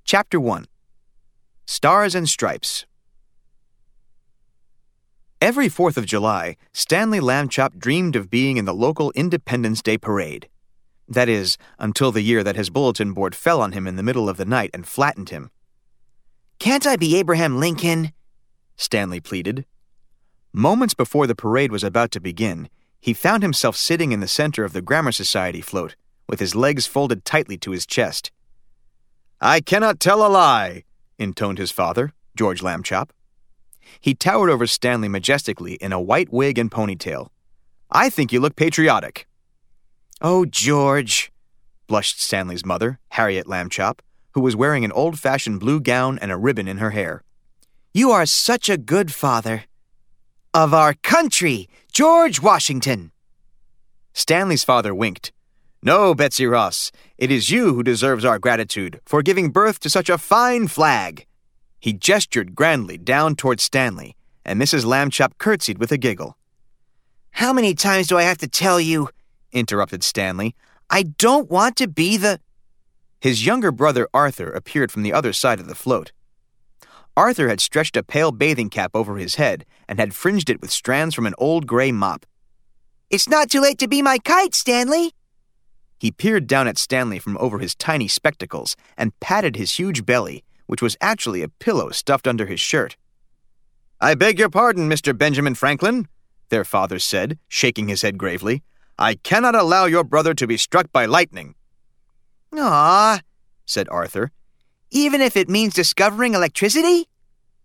Chapter 1. Stars and Stripes. Every 4th of July, Stanley Lambchop dreamed of being in the local Independence Day parade. That is, until the year that his bulletin board fell on him in the middle of the night and flattened him. "Can't I be Abraham Lincoln?" Stanley pleaded. Moments before the parade was about to begin, he found himself sitting in the center of the Grammar Society float, with his legs folded tightly to his chest. "I cannot tell a lie," intoned his father, George Lambchop. He towered over Stanley majestically in a white wig and ponytail. "I think you look patriotic." "Oh, George," blushed Stanley's mother, Harriet Lambchop, who was wearing an old-fashioned blue gown and a ribbon in her hair. "You are such a good father. Of our country, George Washington." Stanley's father winked. "No, Betsy Ross, it is you who deserves our gratitude for giving birth to such a fine flag." He gestured grandly down toward Stanley, and Mrs. Lambchop curtsied with a giggle. "How many times do I have to tell you," interrupted Stanley, "I don't want to be the—" His younger brother Arthur appeared from the other side of the float. Arthur had stretched a pale bathing cap over his head and had fringed it with strands from an old gray mop. "It's not too late to be my kite, Stanley." He peered down at Stanley from over his tiny spectacles and patted his huge belly, which was actually a pillow stuffed under his shirt. "I beg your pardon, Mr. Benjamin Franklin," their father said, shaking his head gravely. "I cannot allow your brother to be struck by lightning." "Aw," said Arthur. "Even if it means discovering electricity?"